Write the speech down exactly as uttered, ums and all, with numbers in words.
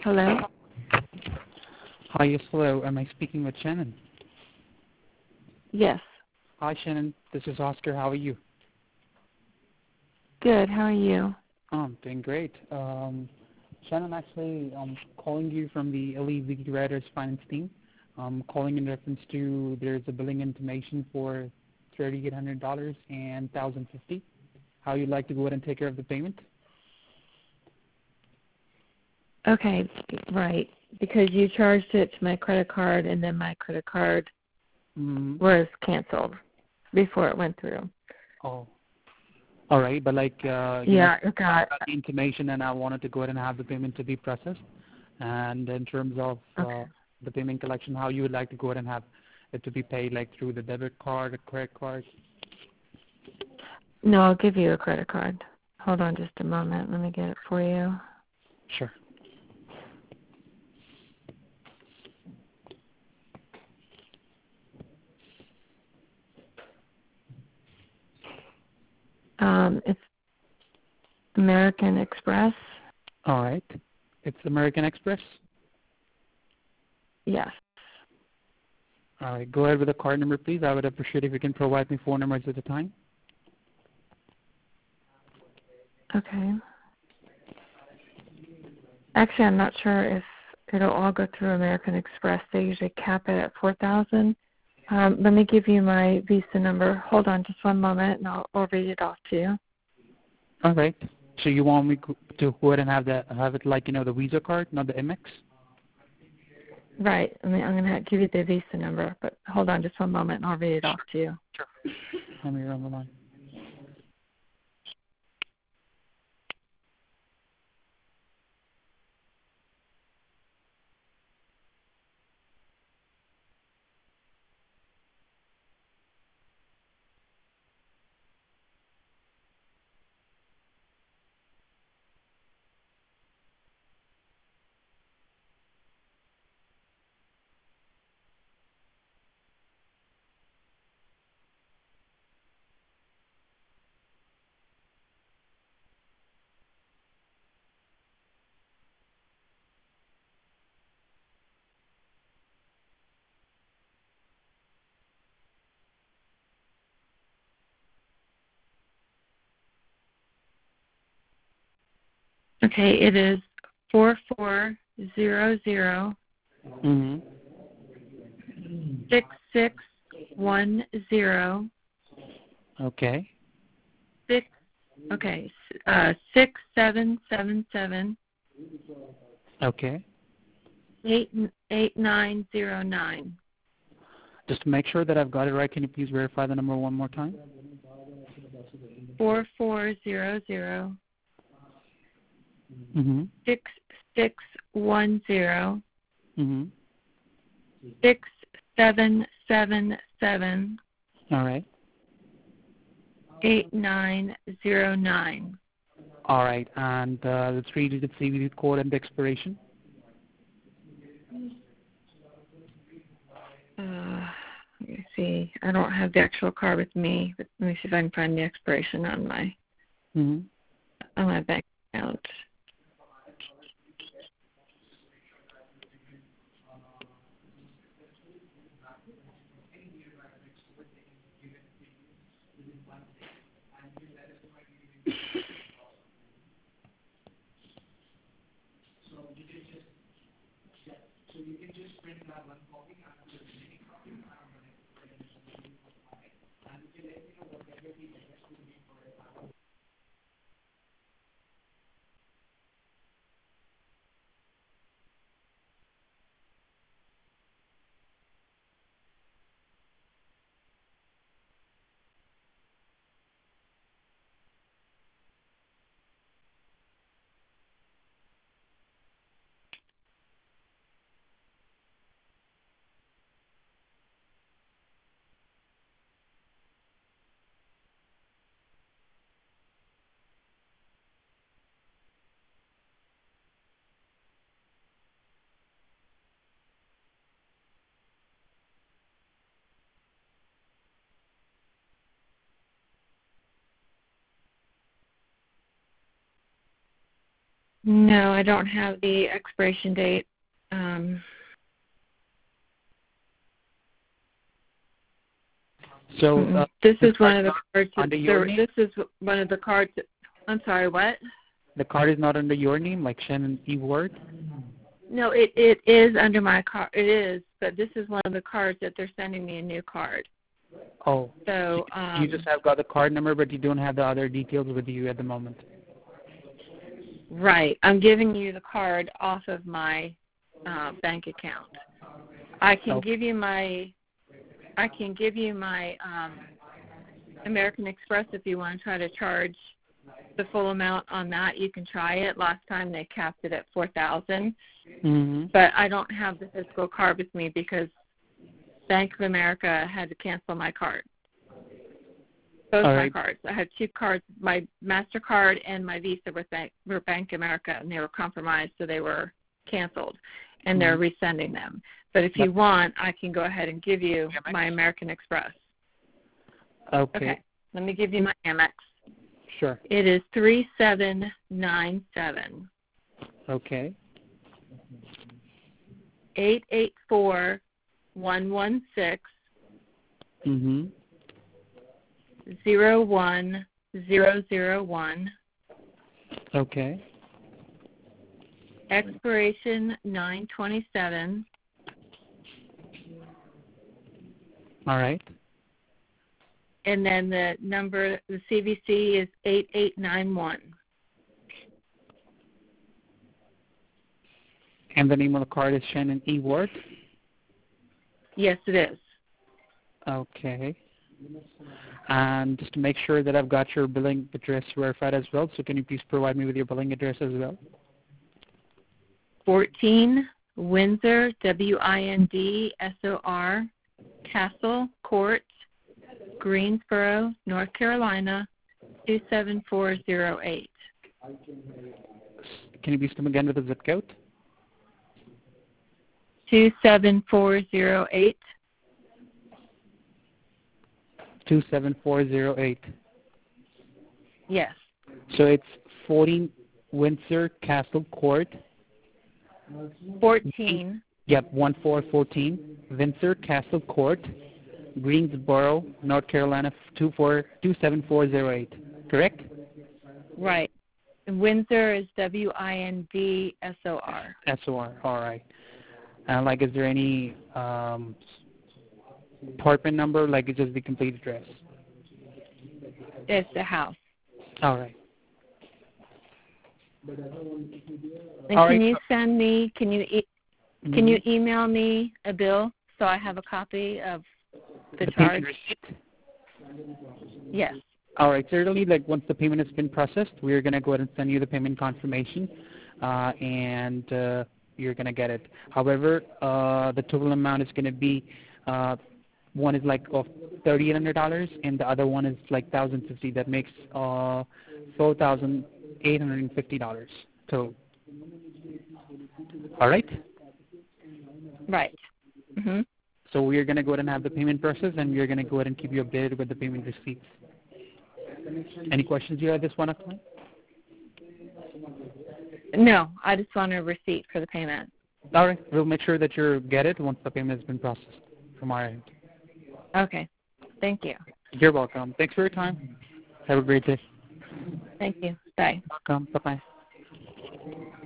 Hello? Hi, yes, hello. Am I speaking with Shannon? Yes. Hi, Shannon. This is Oscar. How are you? Good. How are you? Oh, I'm doing great. Um, Shannon, actually, I'm calling you from the L E V Writers Finance team. I'm calling in reference to there's a billing information for three thousand eight hundred dollars and one thousand fifty dollars. How you'd like to go ahead and take care of the payment? Okay, right. Because you charged it to my credit card, and then my credit card Mm, was canceled before it went through. oh, all right. But like, uh, you know, Yeah, it got. I got the information, and I wanted to go ahead and have the payment to be processed. And in terms of Okay. uh, the payment collection, how you would like to go ahead and have it to be paid, like through the debit card, a credit card? No, I'll give you a credit card. Hold on just a moment. Let me get it for you. Sure. Um, it's American Express. All right. It's American Express. Yes. All right. Go ahead with the card number, please. I would appreciate if you can provide me four numbers at a time. Okay. Actually, I'm not sure if it'll all go through American Express. They usually cap it at four thousand. Um, let me give you my Visa number. Hold on just one moment, and I'll, I'll read it off to you. All right. So you want me to go ahead and have that, have it like, you know, the Visa card, not the Amex? Right. I mean, I'm going to give you the Visa number, but hold on just one moment, and I'll read it off to you. Sure. Let me run the line. Okay, it is four four zero zero Mm-hmm. six six one zero Okay. six. Okay, uh, six seven seven seven Okay. eight eight nine zero nine. Just to make sure that I've got it right, can you please verify the number one more time? Four four zero zero Mm-hmm. six six one zero Mm-hmm. six seven seven seven All right. eight nine zero nine. All right. And uh, the three-digit C V V code and the expiration? Uh, let me see. I don't have the actual card with me, but let me see if I can find the expiration on my Mm-hmm. on my bank account. No, I don't have the expiration date. Um, So uh, this the is one of the cards. under your That, name? this is one of the cards. That, I'm sorry, what? The card is not under your name, like Shannon E. Ward? No, it it is under my card. It is, but this is one of the cards that they're sending me a new card. Oh, So um, you just have got the card number, but you don't have the other details with you at the moment. right. I'm giving you the card off of my uh, bank account. I can Okay. give you my I can give you my um, American Express if you want to try to charge the full amount on that. You can try it. Last time they capped it at four thousand, Mm-hmm. but I don't have the physical card with me because Bank of America had to cancel my card. Both All my right. cards. I had two cards. My MasterCard and my Visa were Bank, were Bank of America, and they were compromised, so they were canceled, and they're Mm-hmm. resending them. But if you want, I can go ahead and give you my American Express. Okay. Okay. Let me give you my Amex. Sure. It is three seven nine seven Okay. eight eight four one one six Mm-hmm. zero one zero zero one. Okay. Expiration nine twenty seven. All right. And then the number, the C V C is eight eight nine one. And the name of the card is Shannon E. Ward? Yes, it is. Okay. And just to make sure that I've got your billing address verified as well, so can you please provide me with your billing address as well? fourteen Windsor, W I N D S O R, Castle Court, Greensboro, North Carolina, two seven four zero eight. Can you please come again with the zip code? two seven four zero eight. two seven four zero eight. Yes. So it's fourteen Windsor Castle Court. fourteen. Yep, one four fourteen Windsor Castle Court, Greensboro, North Carolina, two four two seven four zero eight. Correct? Right. Windsor is W I N D S O R. S O R. All right. And like, is there any um, apartment number? Like, it's just the complete address. It's the house. All right. And All can right. you send me? Can you e- Mm-hmm. can you email me a bill so I have a copy of the, the charge? payment receipt? Yes. All right. Certainly, like once the payment has been processed, we're going to go ahead and send you the payment confirmation, uh, and uh, you're going to get it. However, uh, the total amount is going to be uh, one is like of thirty-eight hundred dollars, and the other one is like one thousand fifty dollars. That makes uh, four thousand eight hundred fifty dollars total. All right. Right. Mm-hmm. So we are going to go ahead and have the payment process, and we are going to go ahead and keep you updated with the payment receipts. Any questions you have at this one time? No, I just want a receipt for the payment. All right. We'll make sure that you get it once the payment has been processed from our end. Okay. Thank you. You're welcome. Thanks for your time. Have a great day. Thank you. Bye. Welcome. Bye-bye.